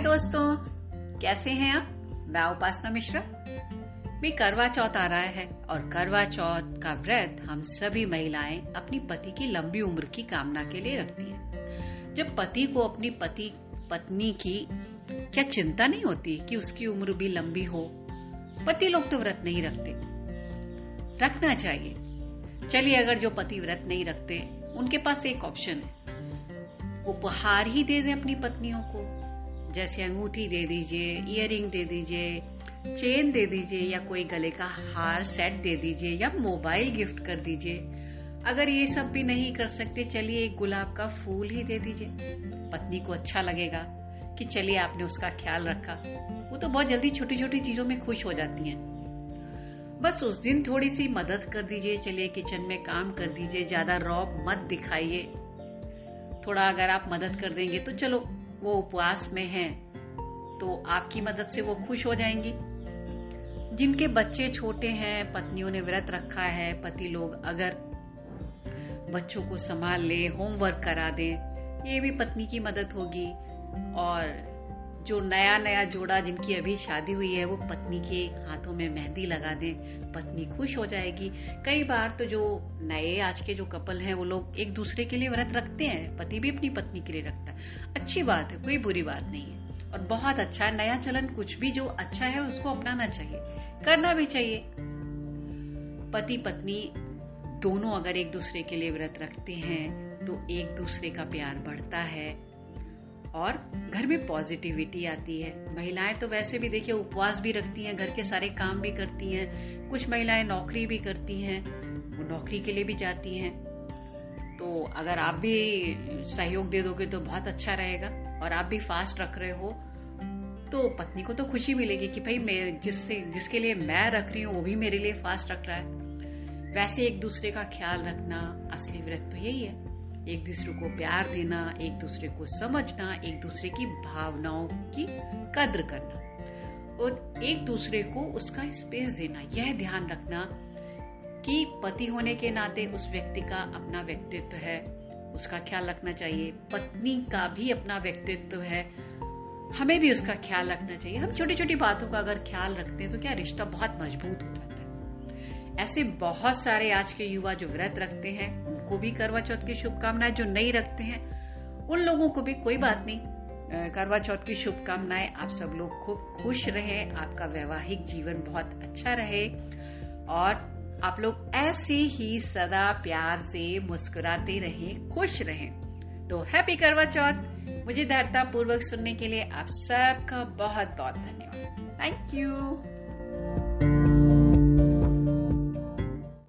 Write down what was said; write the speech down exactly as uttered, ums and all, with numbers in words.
दोस्तों, कैसे हैं आप? मैं उपासना मिश्रा। भी करवा चौथ आ रहा है और करवा चौथ का व्रत हम सभी महिलाएं अपनी पति की लंबी उम्र की कामना के लिए रखती हैं। जब पति को अपनी पति पत्नी की क्या चिंता नहीं होती कि उसकी उम्र भी लंबी हो? पति लोग तो व्रत नहीं रखते, रखना चाहिए। चलिए, अगर जो पति व्रत नहीं रखते उनके पास एक ऑप्शन है, उपहार ही दे दें अपनी पत्नियों को। जैसे अंगूठी दे दीजिए, इयररिंग दे दीजिए, चेन दे दीजिए, या कोई गले का हार सेट दे दीजिए, या मोबाइल गिफ्ट कर दीजिए। अगर ये सब भी नहीं कर सकते, चलिए एक गुलाब का फूल ही दे दीजिए। पत्नी को अच्छा लगेगा कि चलिए आपने उसका ख्याल रखा। वो तो बहुत जल्दी छोटी छोटी चीजों में खुश हो जाती हैं। बस उस दिन थोड़ी सी मदद कर दीजिए, चलिए किचन में काम कर दीजिए, ज्यादा रौब मत दिखाइए। थोड़ा अगर आप मदद कर देंगे तो चलो, वो उपवास में हैं तो आपकी मदद से वो खुश हो जाएंगी। जिनके बच्चे छोटे हैं, पत्नियों ने व्रत रखा है, पति लोग अगर बच्चों को संभाल ले, होमवर्क करा दें, ये भी पत्नी की मदद होगी। और जो नया नया जोड़ा जिनकी अभी शादी हुई है, वो पत्नी के हाथों में मेहंदी लगा दें, पत्नी खुश हो जाएगी। कई बार तो जो नए आज के जो कपल हैं, वो लोग एक दूसरे के लिए व्रत रखते हैं, पति भी अपनी पत्नी के लिए रखता है। अच्छी बात है, कोई बुरी बात नहीं है और बहुत अच्छा है। नया चलन कुछ भी जो अच्छा है उसको अपनाना चाहिए, करना भी चाहिए। पति पत्नी दोनों अगर एक दूसरे के लिए व्रत रखते हैं तो एक दूसरे का प्यार बढ़ता है और घर में पॉजिटिविटी आती है। महिलाएं तो वैसे भी देखिए उपवास भी रखती हैं, घर के सारे काम भी करती हैं। कुछ महिलाएं नौकरी भी करती हैं, वो नौकरी के लिए भी जाती हैं। तो अगर आप भी सहयोग दे दोगे तो बहुत अच्छा रहेगा। और आप भी फास्ट रख रहे हो तो पत्नी को तो खुशी मिलेगी कि भाई मैं जिससे जिसके लिए मैं रख रही हूँ वो भी मेरे लिए फास्ट रख रहा है। वैसे एक दूसरे का ख्याल रखना असली व्रत तो यही है, एक दूसरे को प्यार देना, एक दूसरे को समझना, एक दूसरे की भावनाओं की कद्र करना और एक दूसरे को उसका स्पेस देना। यह ध्यान रखना कि पति होने के नाते उस व्यक्ति का अपना व्यक्तित्व है, उसका ख्याल रखना चाहिए। पत्नी का भी अपना व्यक्तित्व है, हमें भी उसका ख्याल रखना चाहिए। हम छोटी छोटी बातों का अगर ख्याल रखते हैं तो क्या रिश्ता बहुत मजबूत हो जाता है। ऐसे बहुत सारे आज के युवा जो व्रत रखते हैं, उनको भी करवा चौथ की शुभकामनाएं। जो नहीं रखते हैं उन लोगों को भी कोई बात नहीं, करवा चौथ की शुभकामनाएं। आप सब लोग खूब खुश रहें, आपका वैवाहिक जीवन बहुत अच्छा रहे और आप लोग ऐसे ही सदा प्यार से मुस्कुराते रहें, खुश रहें। तो हैप्पी करवा चौथ। मुझे धैर्यता पूर्वक सुनने के लिए आप सबका बहुत बहुत धन्यवाद। Thank you.